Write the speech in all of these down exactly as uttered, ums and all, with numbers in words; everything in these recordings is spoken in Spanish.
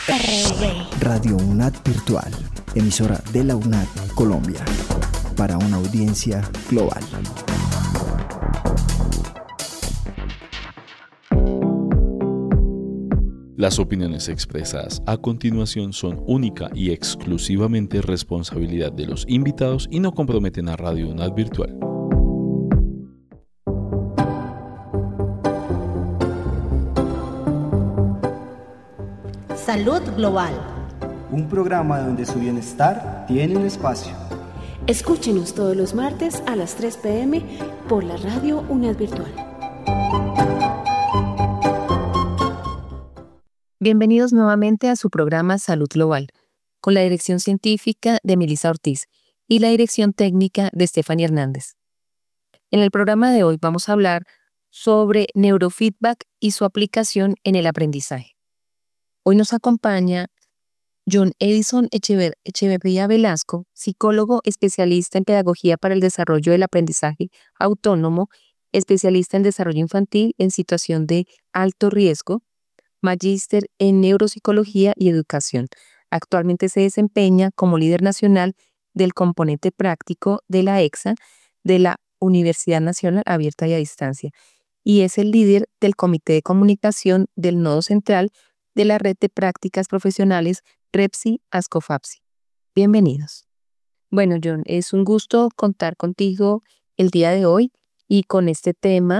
R V. Radio UNAD Virtual, emisora de la UNAD Colombia, para una audiencia global. Las opiniones expresadas a continuación son única y exclusivamente responsabilidad de los invitados y no comprometen a Radio UNAD Virtual. Salud Global. Un programa donde su bienestar tiene un espacio. Escúchenos todos los martes a las tres pe eme por la Radio UNAD Virtual. Bienvenidos nuevamente a su programa Salud Global, con la dirección científica de Melissa Ortiz y la dirección técnica de Stephanie Hernández. En el programa de hoy vamos a hablar sobre neurofeedback y su aplicación en el aprendizaje. Hoy nos acompaña John Edison Echever- Echeverría Velasco, psicólogo especialista en pedagogía para el desarrollo del aprendizaje autónomo, especialista en desarrollo infantil en situación de alto riesgo, magíster en neuropsicología y educación. Actualmente se desempeña como líder nacional del componente práctico de la EXA de la Universidad Nacional Abierta y a Distancia y es el líder del Comité de Comunicación del Nodo Central de la Red de Prácticas Profesionales REPSI-ASCOFAPSI. Bienvenidos. Bueno, John, es un gusto contar contigo el día de hoy y con este tema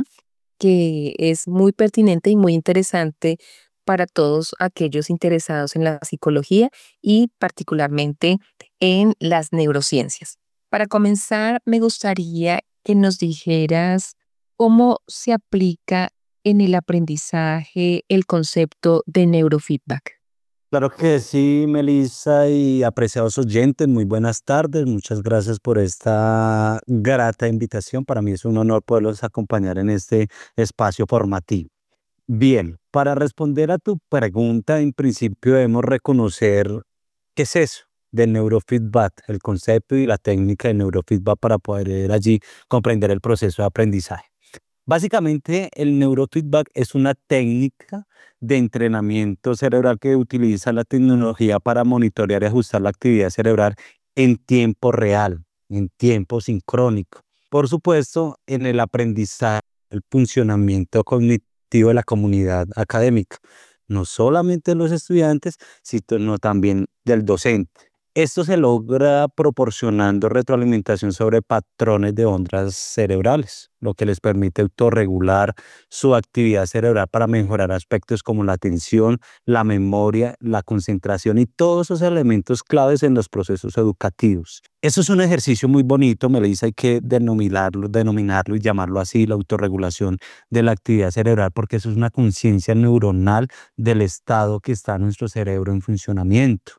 que es muy pertinente y muy interesante para todos aquellos interesados en la psicología y particularmente en las neurociencias. Para comenzar, me gustaría que nos dijeras cómo se aplica en el aprendizaje el concepto de neurofeedback. Claro que sí, Melissa y apreciados oyentes, muy buenas tardes. Muchas gracias por esta grata invitación. Para mí es un honor poderlos acompañar en este espacio formativo. Bien, para responder a tu pregunta, en principio debemos reconocer qué es eso del neurofeedback, el concepto y la técnica de neurofeedback para poder allí comprender el proceso de aprendizaje. Básicamente, el neurofeedback es una técnica de entrenamiento cerebral que utiliza la tecnología para monitorear y ajustar la actividad cerebral en tiempo real, en tiempo sincrónico. Por supuesto, en el aprendizaje, el funcionamiento cognitivo de la comunidad académica, no solamente de los estudiantes, sino también del docente. Esto se logra proporcionando retroalimentación sobre patrones de ondas cerebrales, lo que les permite autorregular su actividad cerebral para mejorar aspectos como la atención, la memoria, la concentración y todos esos elementos claves en los procesos educativos. Eso es un ejercicio muy bonito, Melissa, hay que denominarlo, denominarlo y llamarlo así, la autorregulación de la actividad cerebral, porque eso es una conciencia neuronal del estado que está nuestro cerebro en funcionamiento.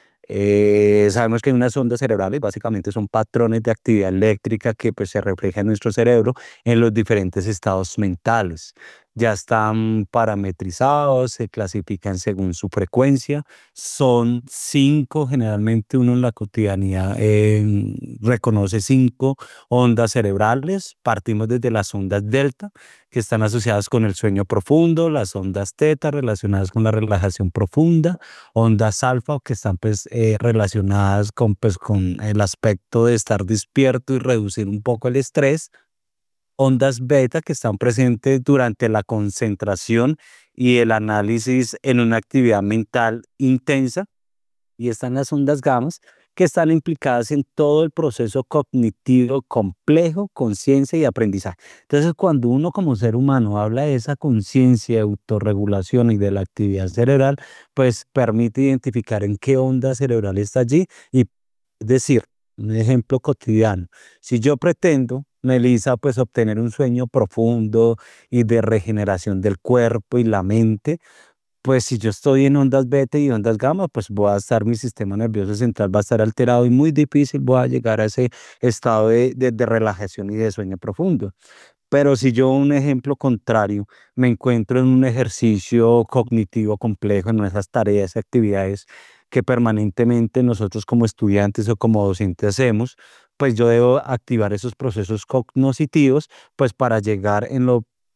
Eh, sabemos que hay unas ondas cerebrales, básicamente son patrones de actividad eléctrica que pues, se reflejan en nuestro cerebro en los diferentes estados mentales. Ya están parametrizados, se clasifican según su frecuencia. Son cinco, generalmente uno en la cotidianidad eh, reconoce cinco ondas cerebrales. Partimos desde las ondas delta, que están asociadas con el sueño profundo, las ondas teta relacionadas con la relajación profunda, ondas alfa que están pues, eh, relacionadas con, pues, con el aspecto de estar despierto y reducir un poco el estrés, ondas beta que están presentes durante la concentración y el análisis en una actividad mental intensa, y están las ondas gamma que están implicadas en todo el proceso cognitivo complejo, conciencia y aprendizaje. Entonces, cuando uno como ser humano habla de esa conciencia, autorregulación y de la actividad cerebral, pues permite identificar en qué onda cerebral está allí y decir, un ejemplo cotidiano, si yo pretendo, Melissa, pues obtener un sueño profundo y de regeneración del cuerpo y la mente, pues si yo estoy en ondas beta y ondas gamma, pues voy a estar, mi sistema nervioso central va a estar alterado y muy difícil voy a llegar a ese estado de, de, de relajación y de sueño profundo. Pero si yo, un ejemplo contrario, me encuentro en un ejercicio cognitivo complejo, en esas tareas y actividades que permanentemente nosotros como estudiantes o como docentes hacemos, pues yo debo activar esos procesos cognitivos pues para llegar en lo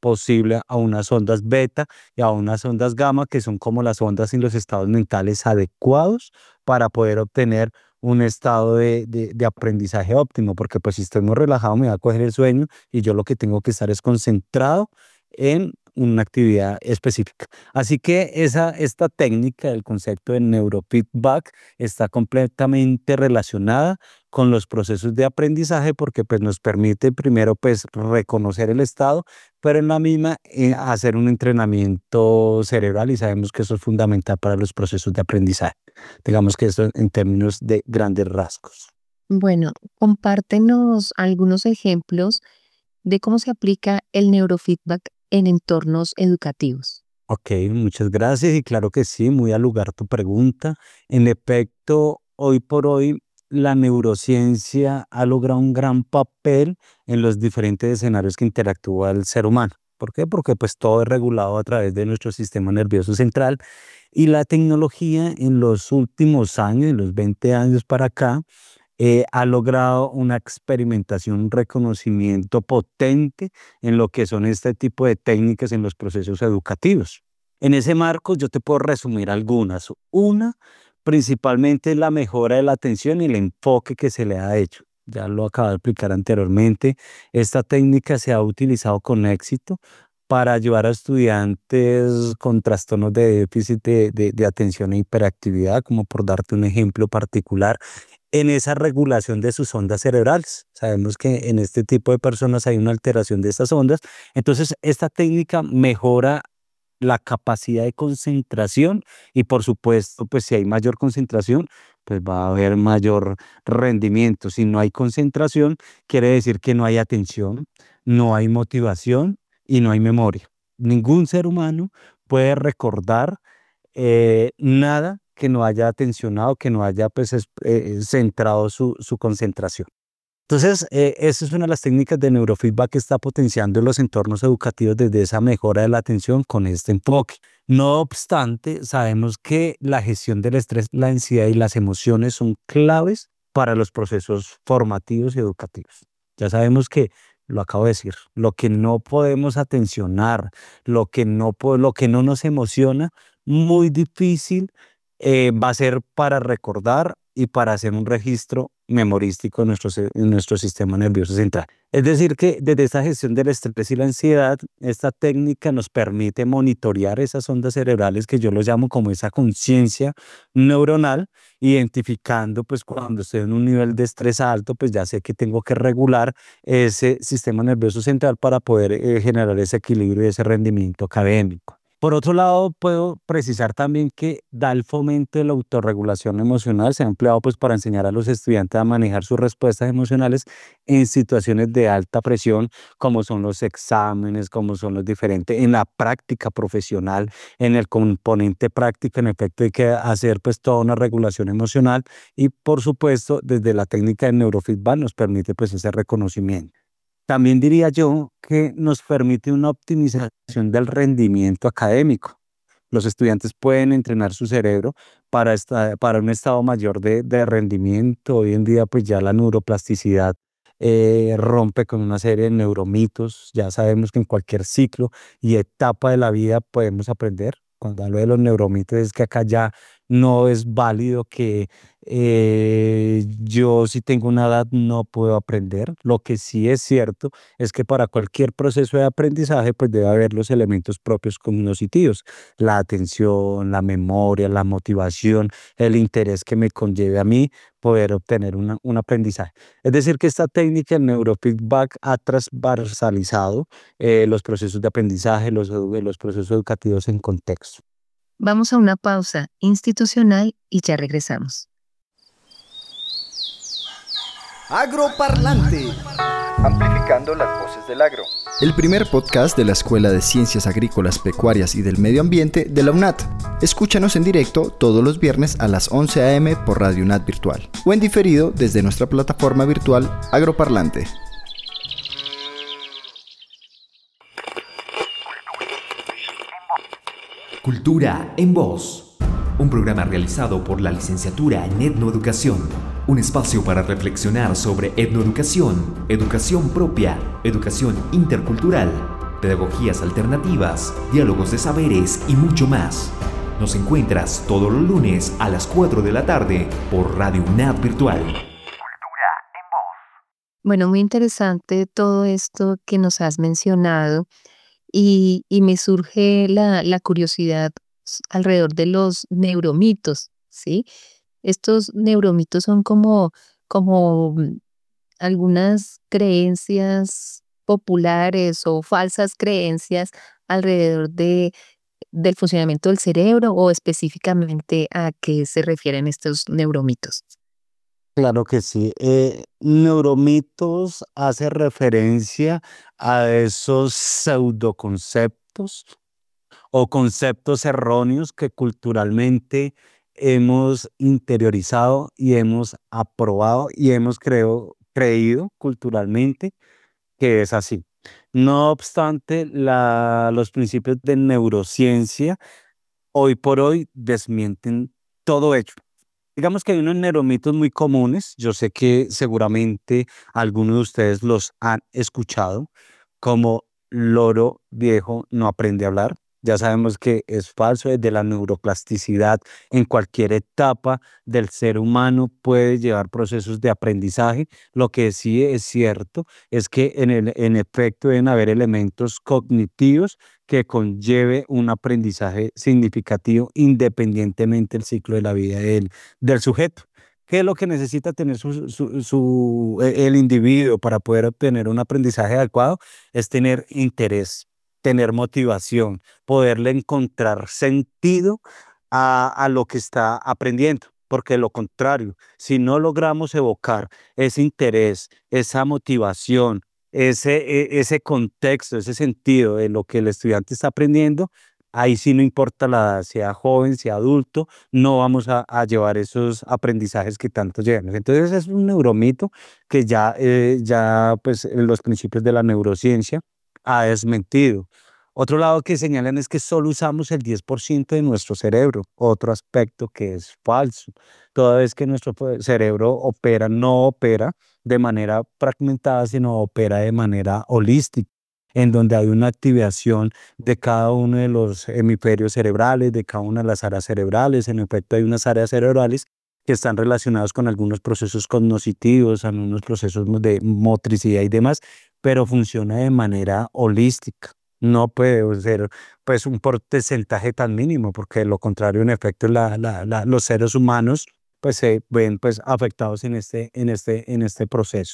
posible a unas ondas beta y a unas ondas gamma, que son como las ondas en los estados mentales adecuados para poder obtener un estado de, de, de aprendizaje óptimo, porque pues si estoy muy relajado me va a coger el sueño y yo lo que tengo que estar es concentrado en una actividad específica. Así que esa, esta técnica del concepto de neurofeedback está completamente relacionada con los procesos de aprendizaje, porque pues nos permite primero pues reconocer el estado, pero en la misma eh, hacer un entrenamiento cerebral, y sabemos que eso es fundamental para los procesos de aprendizaje. Digamos que eso en términos de grandes rasgos. Bueno, compártenos algunos ejemplos de cómo se aplica el neurofeedback en entornos educativos. Ok, muchas gracias y claro que sí, muy al lugar tu pregunta. En efecto, hoy por hoy la neurociencia ha logrado un gran papel en los diferentes escenarios que interactúa el ser humano. ¿Por qué? Porque pues todo es regulado a través de nuestro sistema nervioso central, y la tecnología en los últimos años, en los veinte años para acá, Eh, ha logrado una experimentación, un reconocimiento potente en lo que son este tipo de técnicas en los procesos educativos. En ese marco yo te puedo resumir algunas. Una, principalmente la mejora de la atención y el enfoque que se le ha hecho. Ya lo acabo de explicar anteriormente. Esta técnica se ha utilizado con éxito para ayudar a estudiantes con trastornos de déficit de, de, de atención e hiperactividad, como por darte un ejemplo particular, en esa regulación de sus ondas cerebrales. Sabemos que en este tipo de personas hay una alteración de estas ondas. Entonces, esta técnica mejora la capacidad de concentración y, por supuesto, pues si hay mayor concentración, pues va a haber mayor rendimiento. Si no hay concentración, quiere decir que no hay atención, no hay motivación y no hay memoria. Ningún ser humano puede recordar eh, nada que no haya atencionado, que no haya pues, eh, centrado su, su concentración. Entonces, eh, esa es una de las técnicas de neurofeedback que está potenciando los entornos educativos desde esa mejora de la atención con este enfoque. No obstante, sabemos que la gestión del estrés, la ansiedad y las emociones son claves para los procesos formativos y educativos. Ya sabemos que, lo acabo de decir, lo que no podemos atencionar, lo que no, lo que no nos emociona, muy difícil Eh, va a ser para recordar y para hacer un registro memorístico en nuestro, en nuestro sistema nervioso central. Es decir, que desde esta gestión del estrés y la ansiedad, esta técnica nos permite monitorear esas ondas cerebrales, que yo lo llamo como esa conciencia neuronal, identificando pues cuando estoy en un nivel de estrés alto, pues ya sé que tengo que regular ese sistema nervioso central para poder eh, generar ese equilibrio y ese rendimiento académico. Por otro lado, puedo precisar también que da el fomento de la autorregulación emocional. Se ha empleado pues, para enseñar a los estudiantes a manejar sus respuestas emocionales en situaciones de alta presión, como son los exámenes, como son los diferentes, en la práctica profesional, en el componente práctico, en efecto hay que hacer pues, toda una regulación emocional, y por supuesto, desde la técnica de neurofeedback nos permite pues, ese reconocimiento. También diría yo que nos permite una optimización del rendimiento académico. Los estudiantes pueden entrenar su cerebro para, esta, para un estado mayor de, de rendimiento. Hoy en día pues ya la neuroplasticidad eh, rompe con una serie de neuromitos. Ya sabemos que en cualquier ciclo y etapa de la vida podemos aprender. Cuando hablo de los neuromitos es que acá ya no es válido que eh, yo si tengo una edad no puedo aprender. Lo que sí es cierto es que para cualquier proceso de aprendizaje pues debe haber los elementos propios cognitivos, la atención, la memoria, la motivación, el interés que me conlleve a mí poder obtener una, un aprendizaje. Es decir, que esta técnica de neurofeedback ha transversalizado eh, los procesos de aprendizaje, los, los procesos educativos en contexto. Vamos a una pausa institucional y ya regresamos. Agroparlante. Amplificando las voces del agro. El primer podcast de la Escuela de Ciencias Agrícolas, Pecuarias y del Medio Ambiente de la UNAT. Escúchanos en directo todos los viernes a las once a eme por Radio UNAT Virtual o en diferido desde nuestra plataforma virtual Agroparlante. Cultura en Voz, un programa realizado por la licenciatura en Etnoeducación, un espacio para reflexionar sobre etnoeducación, educación propia, educación intercultural pedagogías alternativas, diálogos de saberes y mucho más. Nos encuentras todos los lunes a las cuatro de la tarde por Radio UNAD Virtual. Bueno, muy interesante todo esto que nos has mencionado y, y me surge la, la curiosidad s- alrededor de los neuromitos, ¿sí? Estos neuromitos son como, como mm, algunas creencias populares o falsas creencias alrededor de, del funcionamiento del cerebro o específicamente a qué se refieren estos neuromitos. Claro que sí. Eh, neuromitos hace referencia a esos pseudoconceptos o conceptos erróneos que culturalmente hemos interiorizado y hemos aprobado y hemos creo- creído culturalmente que es así. No obstante, la- los principios de neurociencia hoy por hoy desmienten todo ello. Digamos que hay unos neuromitos muy comunes, yo sé que seguramente algunos de ustedes los han escuchado, como loro viejo no aprende a hablar. Ya sabemos que es falso, desde la neuroplasticidad en cualquier etapa del ser humano puede llevar procesos de aprendizaje. Lo que sí es cierto es que en el, en efecto deben haber elementos cognitivos que conlleve un aprendizaje significativo independientemente del ciclo de la vida del del sujeto. ¿Qué es lo que necesita tener su, su- su- e- el individuo para poder obtener un aprendizaje adecuado? Es tener interés, tener motivación, poderle encontrar sentido a, a lo que está aprendiendo. Porque de lo contrario, si no logramos evocar ese interés, esa motivación, ese, e- ese contexto, ese sentido de lo que el estudiante está aprendiendo, ahí sí no importa la edad, sea joven, sea adulto, no vamos a, a llevar esos aprendizajes que tanto llevamos. Entonces es un neuromito que ya, eh, ya pues en los principios de la neurociencia ha desmentido. Otro lado que señalan es que solo usamos el diez por ciento de nuestro cerebro, otro aspecto que es falso. Toda vez que nuestro pues, cerebro opera, no opera de manera fragmentada, sino opera de manera holística, en donde hay una activación de cada uno de los hemisferios cerebrales, de cada una de las áreas cerebrales. En efecto, hay unas áreas cerebrales que están relacionadas con algunos procesos cognitivos, algunos procesos mo- de motricidad y demás, pero funciona de manera holística. No puede ser pues un porcentaje tan mínimo, porque de lo contrario, en efecto, la, la- la- los seres humanos pues se ven pues afectados en este, en este, en este proceso.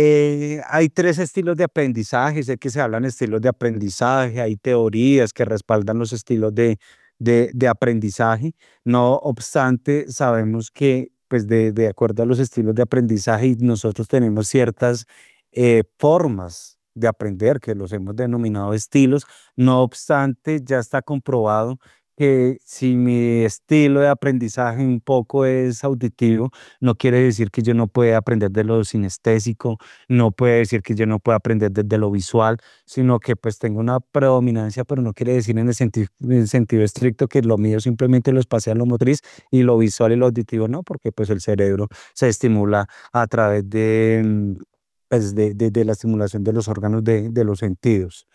Eh, hay tres estilos de aprendizaje, sé que se hablan estilos de aprendizaje, hay teorías que respaldan los estilos de, de, de aprendizaje. No obstante, sabemos que, pues, de, de acuerdo a los estilos de aprendizaje, nosotros tenemos ciertas eh, formas de aprender, que los hemos denominado estilos. No obstante, ya está comprobado que si mi estilo de aprendizaje un poco es auditivo, no quiere decir que yo no pueda aprender de lo sinestésico, no puede decir que yo no pueda aprender desde lo visual, sino que pues tengo una predominancia, pero no quiere decir en el sentido, en el sentido estricto que lo mío simplemente lo espacial, lo motriz y lo visual y lo auditivo no, porque pues el cerebro se estimula a través de, mm, pues, de, de- de la estimulación de los órganos de, de los sentidos.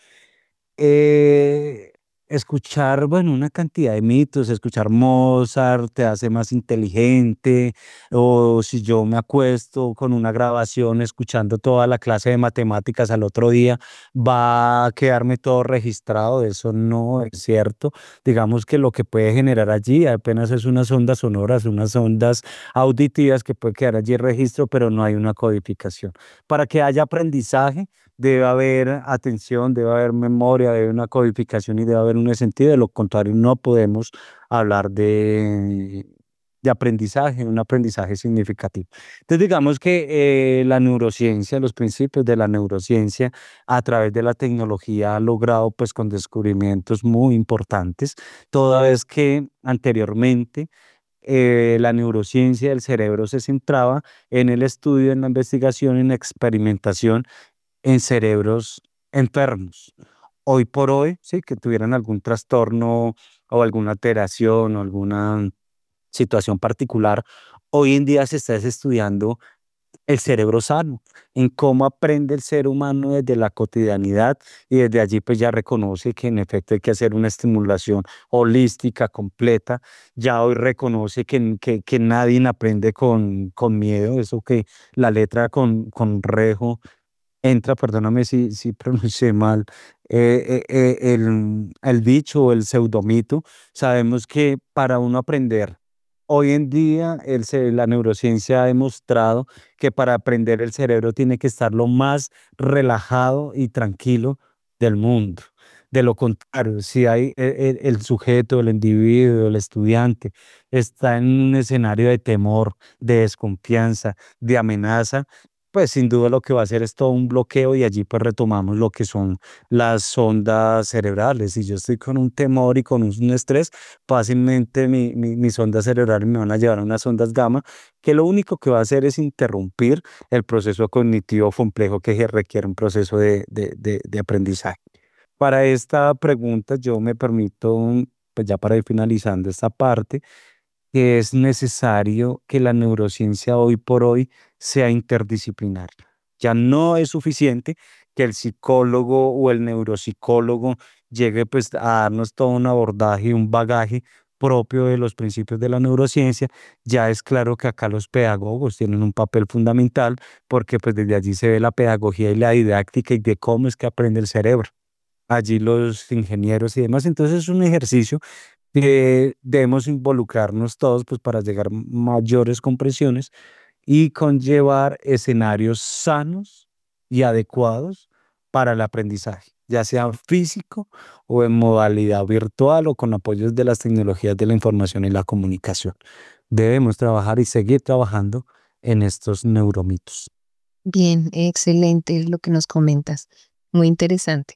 Eh, escuchar, bueno, una cantidad de mitos, escuchar Mozart te hace más inteligente, o si yo me acuesto con una grabación escuchando toda la clase de matemáticas al otro día, va a quedarme todo registrado, eso no es cierto. Digamos que lo que puede generar allí apenas es unas ondas sonoras, unas ondas auditivas que puede quedar allí el registro, pero no hay una codificación. Para que haya aprendizaje, debe haber atención, debe haber memoria, debe haber una codificación y debe haber un sentido. De lo contrario, no podemos hablar de, de aprendizaje, un aprendizaje significativo. Entonces, digamos que eh, la neurociencia, los principios de la neurociencia, a través de la tecnología, ha logrado, pues, con descubrimientos muy importantes, toda vez que anteriormente eh, la neurociencia del cerebro se centraba en el estudio, en la investigación, en la experimentación en cerebros enfermos. Hoy por hoy, sí, que tuvieran algún trastorno o alguna alteración o alguna situación particular, hoy en día se está estudiando el cerebro sano, en cómo aprende el ser humano desde la cotidianidad y desde allí pues ya reconoce que en efecto hay que hacer una estimulación holística, completa. Ya hoy reconoce que, que, que nadie aprende con, con miedo, eso que la letra con, con rejo entra, perdóname si, si pronuncié mal, eh, eh, eh, el, el dicho o el pseudomito. Sabemos que para uno aprender, hoy en día el, ce- la neurociencia ha demostrado que para aprender el cerebro tiene que estar lo más relajado y tranquilo del mundo. De lo contrario, si hay e- e- el, sujeto, el individuo, el estudiante, está en un escenario de temor, de desconfianza, de amenaza, pues sin duda lo que va a hacer es todo un bloqueo y allí pues retomamos lo que son las ondas cerebrales. Si yo estoy con un temor y con un estrés, fácilmente mi, mi- mis ondas cerebrales me van a llevar a unas ondas gamma que lo único que va a hacer es interrumpir el proceso cognitivo complejo que requiere un proceso de, de, de, de aprendizaje. Para esta pregunta yo me permito, pues ya para ir finalizando esta parte, que es necesario que la neurociencia hoy por hoy sea interdisciplinar. Ya no es suficiente que el psicólogo o el neuropsicólogo llegue pues a darnos todo un abordaje y un bagaje propio de los principios de la neurociencia. Ya es claro que acá los pedagogos tienen un papel fundamental porque pues desde allí se ve la pedagogía y la didáctica y de cómo es que aprende el cerebro. Allí los ingenieros y demás. Entonces es un ejercicio que debemos involucrarnos todos pues para llegar a mayores compresiones y conllevar escenarios sanos y adecuados para el aprendizaje, ya sea físico o en modalidad virtual o con apoyos de las tecnologías de la información y la comunicación. Debemos trabajar y seguir trabajando en estos neuromitos. Bien, excelente lo que nos comentas. Muy interesante.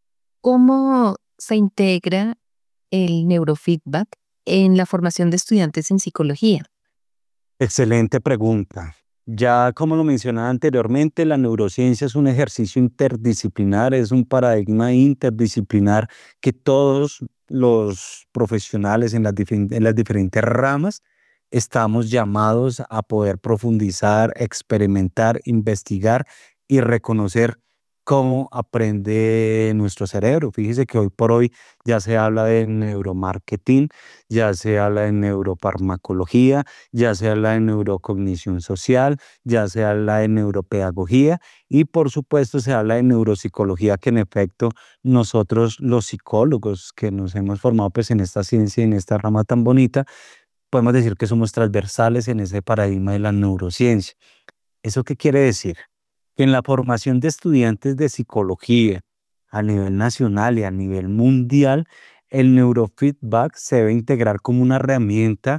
¿Cómo se integra el neurofeedback en la formación de estudiantes en psicología? Excelente pregunta. Ya como lo mencionaba anteriormente, la neurociencia es un ejercicio interdisciplinar, es un paradigma interdisciplinar que todos los profesionales en las, difin- en las diferentes ramas estamos llamados a poder profundizar, experimentar, investigar y reconocer cómo aprende nuestro cerebro. Fíjese que hoy por hoy ya se habla de neuromarketing, ya se habla de neurofarmacología, ya se habla de neurocognición social, ya se habla de neuropedagogía y por supuesto se habla de neuropsicología, que en efecto nosotros los psicólogos que nos hemos formado pues en esta ciencia y en esta rama tan bonita, podemos decir que somos transversales en ese paradigma de la neurociencia. ¿Eso qué quiere decir? Que en la formación de estudiantes de psicología a nivel nacional y a nivel mundial, el neurofeedback se debe integrar como una herramienta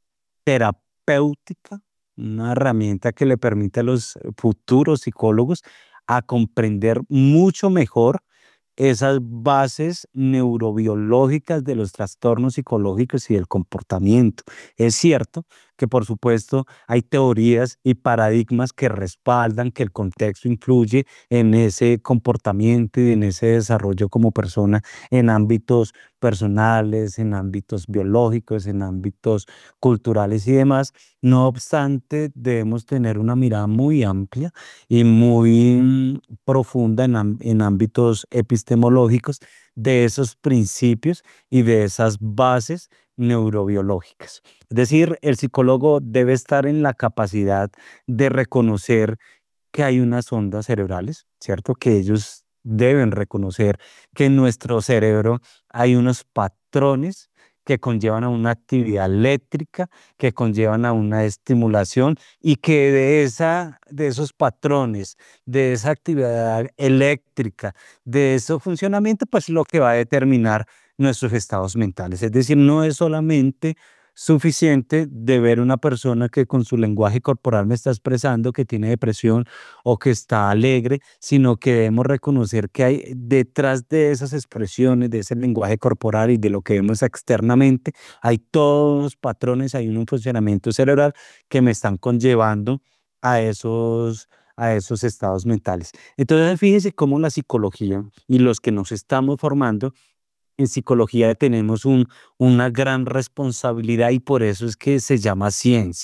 terapéutica, una herramienta que le permite a los futuros psicólogos a comprender mucho mejor esas bases neurobiológicas de los trastornos psicológicos y del comportamiento. Es cierto que, por supuesto, hay teorías y paradigmas que respaldan que el contexto influye en ese comportamiento y en ese desarrollo como persona en ámbitos personales, en ámbitos biológicos, en ámbitos culturales y demás. No obstante, debemos tener una mirada muy amplia y muy mm, profunda en, am- en ámbitos epistemológicos de esos principios y de esas bases neurobiológicas. Es decir, el psicólogo debe estar en la capacidad de reconocer que hay unas ondas cerebrales, ¿cierto? Que ellos deben reconocer que en nuestro cerebro hay unos patrones que conllevan a una actividad eléctrica, que conllevan a una estimulación y que de esa, de esos patrones, de esa actividad eléctrica, de ese funcionamiento, pues lo que va a determinar nuestros estados mentales. Es decir, no es solamente suficiente de ver una persona que con su lenguaje corporal me está expresando que tiene depresión o que está alegre, sino que debemos reconocer que hay detrás de esas expresiones, de ese lenguaje corporal y de lo que vemos externamente, hay todos los patrones, hay un funcionamiento cerebral que me están conllevando a esos a esos estados mentales. Entonces, fíjese cómo la psicología y los que nos estamos formando en psicología tenemos un, una gran responsabilidad y por eso es que se llama ciencia,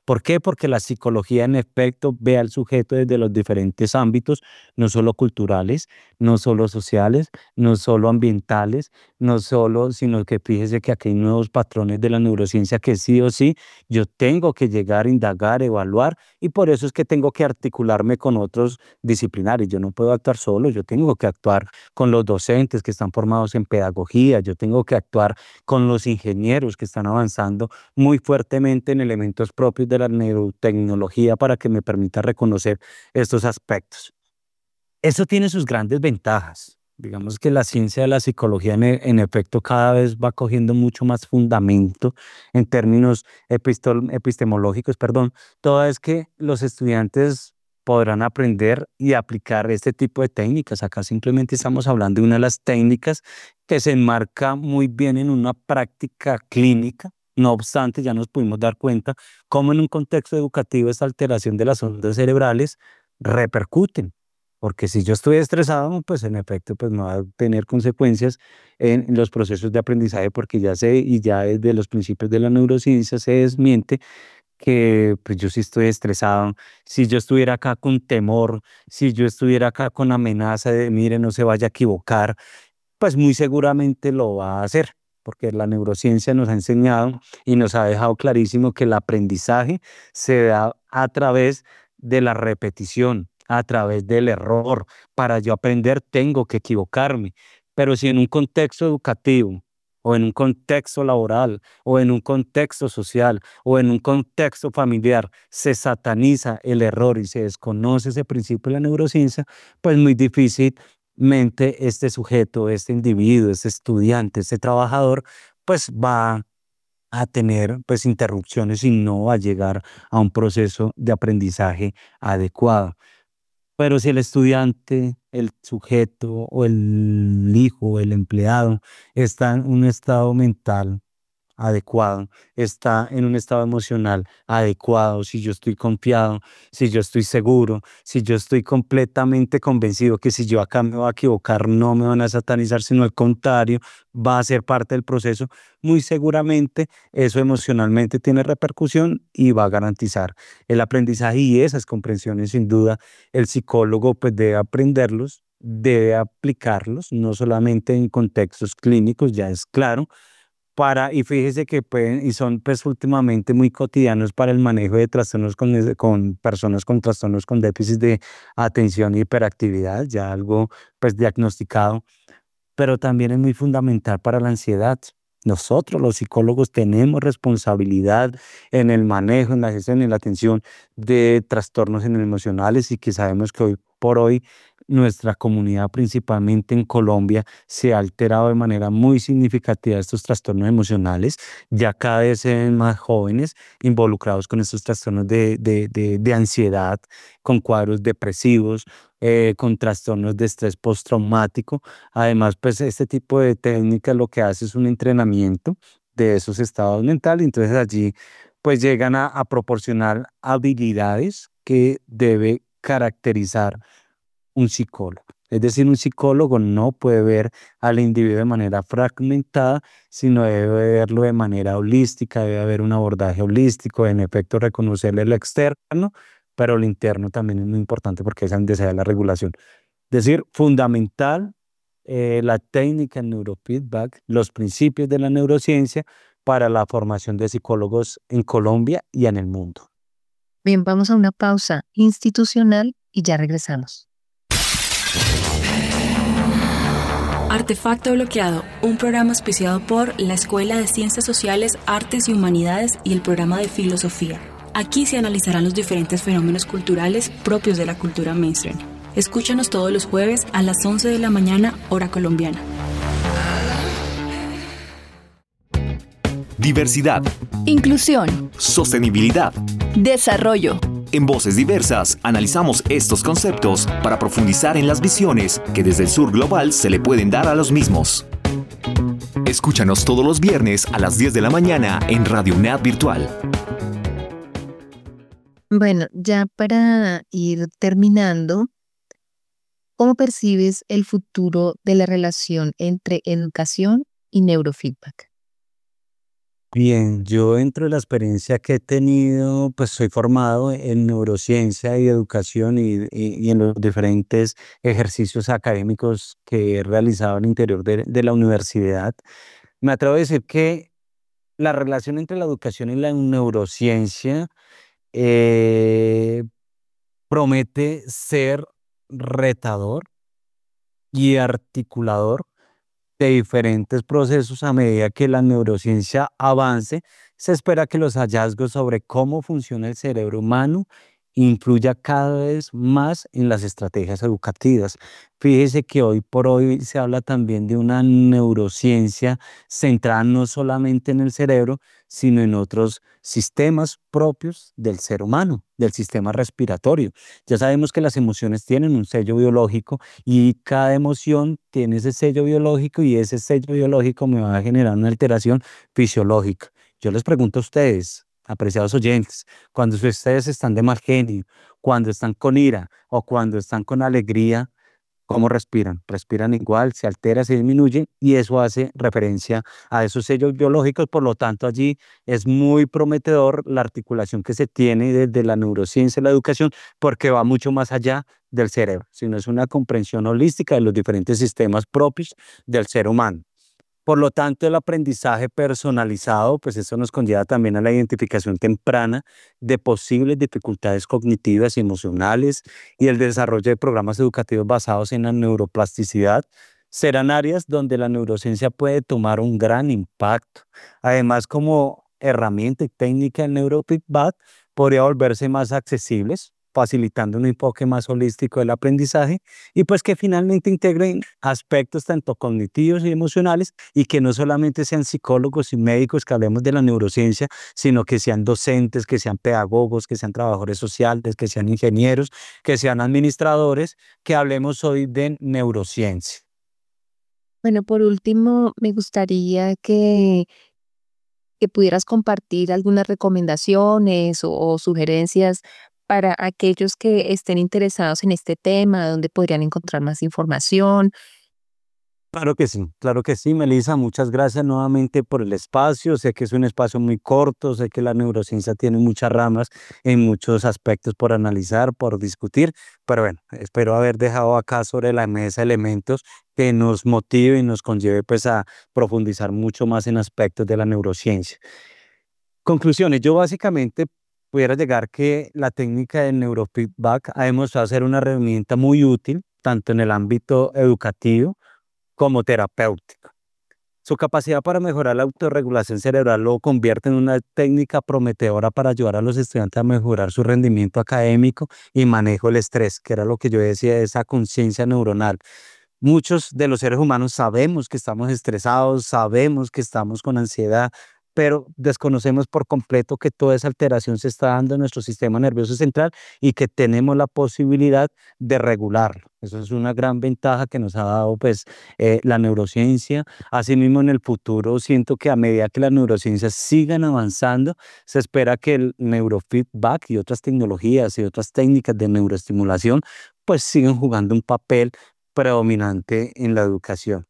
¿Por qué? Porque la psicología en efecto ve al sujeto desde los diferentes ámbitos, no solo culturales, no solo sociales, no solo ambientales, no solo, sino que fíjese que aquí hay nuevos patrones de la neurociencia que sí o sí yo tengo que llegar, indagar, evaluar, y por eso es que tengo que articularme con otros disciplinares. Yo no puedo actuar solo, yo tengo que actuar con los docentes que están formados en pedagogía, yo tengo que actuar con los ingenieros que están avanzando muy fuertemente en elementos propios de la neurotecnología para que me permita reconocer estos aspectos. Eso tiene sus grandes ventajas. Digamos que la ciencia de la psicología en, e- en efecto cada vez va cogiendo mucho más fundamento en términos epistol- epistemológicos, perdón. Toda vez que los estudiantes podrán aprender y aplicar este tipo de técnicas. Acá simplemente estamos hablando de una de las técnicas que se enmarca muy bien en una práctica clínica. No obstante, ya nos pudimos dar cuenta cómo en un contexto educativo esta alteración de las ondas cerebrales repercuten. Porque si yo estoy estresado, pues en efecto, pues no va a tener consecuencias en los procesos de aprendizaje, porque ya sé y ya desde los principios de la neurociencia se desmiente que pues yo sí estoy estresado. Si yo estuviera acá con temor, si yo estuviera acá con amenaza de, mire, no se vaya a equivocar, pues muy seguramente lo va a hacer, porque la neurociencia nos ha enseñado y nos ha dejado clarísimo que el aprendizaje se da a través de la repetición, a través del error. Para yo aprender tengo que equivocarme, pero si en un contexto educativo o en un contexto laboral o en un contexto social o en un contexto familiar se sataniza el error y se desconoce ese principio de la neurociencia, pues muy difícil mente este sujeto, este individuo, este estudiante, este trabajador, pues va a tener pues interrupciones y no va a llegar a un proceso de aprendizaje adecuado. Pero si el estudiante, el sujeto o el hijo, el empleado está en un estado mental adecuado, está en un estado emocional adecuado, si yo estoy confiado, si yo estoy seguro, si yo estoy completamente convencido que si yo acá me voy a equivocar no me van a satanizar, sino al contrario, va a ser parte del proceso, muy seguramente eso emocionalmente tiene repercusión y va a garantizar el aprendizaje y esas comprensiones sin duda el psicólogo pues debe aprenderlos, debe aplicarlos, no solamente en contextos clínicos, ya es claro, para, y fíjese que pueden, y son pues últimamente muy cotidianos para el manejo de trastornos con, ese- con personas con trastornos con déficit de atención y hiperactividad, ya algo pues diagnosticado, pero también es muy fundamental para la ansiedad. Nosotros, los psicólogos, tenemos responsabilidad en el manejo, en la gestión y en la atención de trastornos en emocionales y que sabemos que hoy por hoy nuestra comunidad, principalmente en Colombia, se ha alterado de manera muy significativa estos trastornos emocionales. Ya cada vez se ven más jóvenes involucrados con estos trastornos de, de, de, de ansiedad, con cuadros depresivos, eh, con trastornos de estrés postraumático. Además, pues este tipo de técnica lo que hace es un entrenamiento de esos estados mentales. Entonces allí pues llegan a, a proporcionar habilidades que debe caracterizar un psicólogo. Es decir, un psicólogo no puede ver al individuo de manera fragmentada, sino debe verlo de manera holística, debe haber un abordaje holístico, en efecto reconocerle lo externo, pero lo interno también es muy importante porque es donde se da la regulación. Es decir, fundamental eh, la técnica en neurofeedback, los principios de la neurociencia para la formación de psicólogos en Colombia y en el mundo. Bien, vamos a una pausa institucional y ya regresamos. Artefacto Bloqueado, un programa auspiciado por la Escuela de Ciencias Sociales, Artes y Humanidades y el programa de Filosofía. Aquí se analizarán los diferentes fenómenos culturales propios de la cultura mainstream. Escúchanos todos los jueves a las once de la mañana, hora colombiana. Diversidad, inclusión, sostenibilidad. desarrollo. En Voces Diversas analizamos estos conceptos para profundizar en las visiones que desde el sur global se le pueden dar a los mismos. Escúchanos todos los viernes a las diez de la mañana en Radio UNAD Virtual. Bueno, ya para ir terminando, ¿cómo percibes el futuro de la relación entre educación y neurofeedback? Bien, yo dentro de la experiencia que he tenido, pues soy formado en neurociencia y educación y, y- y en los diferentes ejercicios académicos que he realizado al interior de, de la universidad. Me atrevo a decir que la relación entre la educación y la neurociencia eh, promete ser retador y articulador de diferentes procesos a medida que la neurociencia avance. Se espera que los hallazgos sobre cómo funciona el cerebro humano influya cada vez más en las estrategias educativas. Fíjese que hoy por hoy se habla también de una neurociencia centrada no solamente en el cerebro, sino en otros sistemas propios del ser humano, del sistema respiratorio. Ya sabemos que las emociones tienen un sello biológico y cada emoción tiene ese sello biológico y ese sello biológico me va a generar una alteración fisiológica. Yo les pregunto a ustedes, apreciados oyentes, cuando ustedes están de mal genio, cuando están con ira o cuando están con alegría, ¿cómo respiran? Respiran igual, se altera, se disminuye y eso hace referencia a esos sellos biológicos. Por lo tanto, allí es muy prometedor la articulación que se tiene desde la neurociencia y la educación porque va mucho más allá del cerebro, sino es una comprensión holística de los diferentes sistemas propios del ser humano. Por lo tanto, el aprendizaje personalizado, pues eso nos conlleva también a la identificación temprana de posibles dificultades cognitivas y emocionales y el desarrollo de programas educativos basados en la neuroplasticidad. Serán áreas donde la neurociencia puede tomar un gran impacto. Además, como herramienta y técnica, el neurofeedback podría volverse más accesibles, facilitando un enfoque más holístico del aprendizaje y pues que finalmente integren aspectos tanto cognitivos y emocionales y que no solamente sean psicólogos y médicos que hablemos de la neurociencia, sino que sean docentes, que sean pedagogos, que sean trabajadores sociales, que sean ingenieros, que sean administradores, que hablemos hoy de neurociencia. Bueno, por último, me gustaría que, que pudieras compartir algunas recomendaciones o, o sugerencias para aquellos que estén interesados en este tema, donde podrían encontrar más información. Claro que sí, claro que sí, Melissa, muchas gracias nuevamente por el espacio. Sé que es un espacio muy corto, sé que la neurociencia tiene muchas ramas en muchos aspectos por analizar, por discutir, pero bueno, espero haber dejado acá sobre la mesa elementos que nos motive y nos conlleve pues a profundizar mucho más en aspectos de la neurociencia. Conclusiones, yo básicamente pudiera llegar que la técnica del neurofeedback ha demostrado ser una herramienta muy útil tanto en el ámbito educativo como terapéutica. Su capacidad para mejorar la autorregulación cerebral lo convierte en una técnica prometedora para ayudar a los estudiantes a mejorar su rendimiento académico y manejo del estrés, que era lo que yo decía, esa conciencia neuronal. Muchos de los seres humanos sabemos que estamos estresados, sabemos que estamos con ansiedad, pero desconocemos por completo que toda esa alteración se está dando en nuestro sistema nervioso central y que tenemos la posibilidad de regularlo. Eso es una gran ventaja que nos ha dado pues eh, la neurociencia. Asimismo, en el futuro siento que a medida que las neurociencias sigan avanzando, se espera que el neurofeedback y otras tecnologías y otras técnicas de neuroestimulación pues sigan jugando un papel predominante en la educación.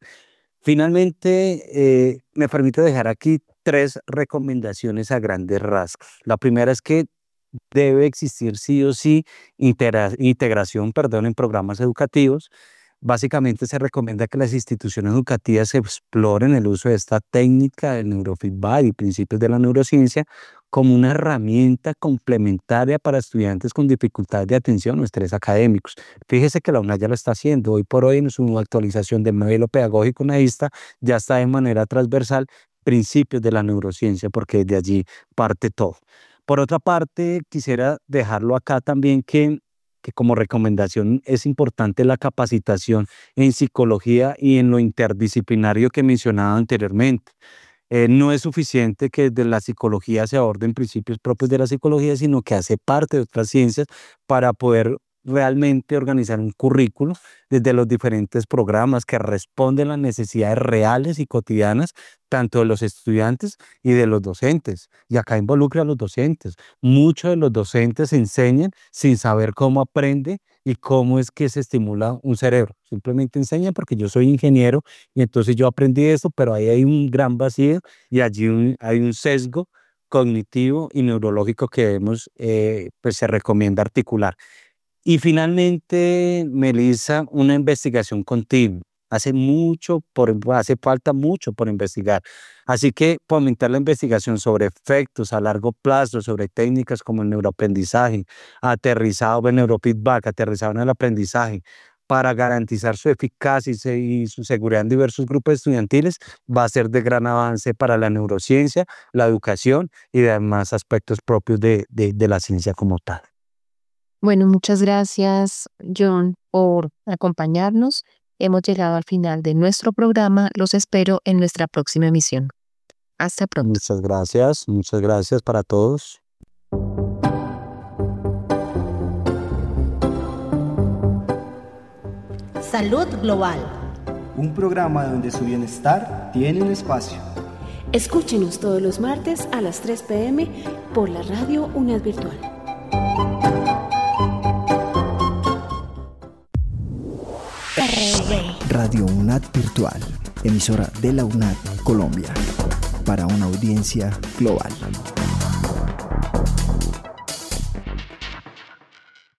Finalmente, eh, me permite dejar aquí tres recomendaciones a grandes rasgos. La primera es que debe existir sí o sí integra- integración, perdón, en programas educativos. Básicamente se recomienda que las instituciones educativas exploren el uso de esta técnica del neurofeedback y principios de la neurociencia como una herramienta complementaria para estudiantes con dificultades de atención o estrés académicos. Fíjese que la UNAD ya lo está haciendo. Hoy por hoy en su actualización del modelo pedagógico NAISTA ya está de manera transversal principios de la neurociencia porque de allí parte todo. Por otra parte, quisiera dejarlo acá también que, que como recomendación es importante la capacitación en psicología y en lo interdisciplinario que mencionaba anteriormente. Eh, no es suficiente que desde la psicología se aborden principios propios de la psicología, sino que hace parte de otras ciencias para poder realmente organizar un currículo desde los diferentes programas que responden a las necesidades reales y cotidianas, tanto de los estudiantes y de los docentes. Y acá involucra a los docentes. Muchos de los docentes enseñan sin saber cómo aprende y cómo es que se estimula un cerebro. Simplemente enseñan porque yo soy ingeniero y entonces yo aprendí eso, pero ahí hay un gran vacío y allí un- hay un sesgo cognitivo y neurológico que debemos, eh, pues se recomienda articular. Y finalmente, Melissa, una investigación continua. Hace mucho, por, hace falta mucho por investigar. Así que fomentar la investigación sobre efectos a largo plazo, sobre técnicas como el neuroaprendizaje, aterrizado en neurofeedback, aterrizado en el aprendizaje, para garantizar su eficacia y, se- y su seguridad en diversos grupos estudiantiles, va a ser de gran avance para la neurociencia, la educación y demás aspectos propios de, de de la ciencia como tal. Bueno, muchas gracias, John, por acompañarnos. Hemos llegado al final de nuestro programa. Los espero en nuestra próxima emisión. Hasta pronto. Muchas gracias, muchas gracias para todos. Salud Global. Un programa donde su bienestar tiene un espacio. Escúchenos todos los martes a las tres p m por la radio UNAD Virtual. Radio UNAD Virtual, emisora de la UNAD Colombia, para una audiencia global.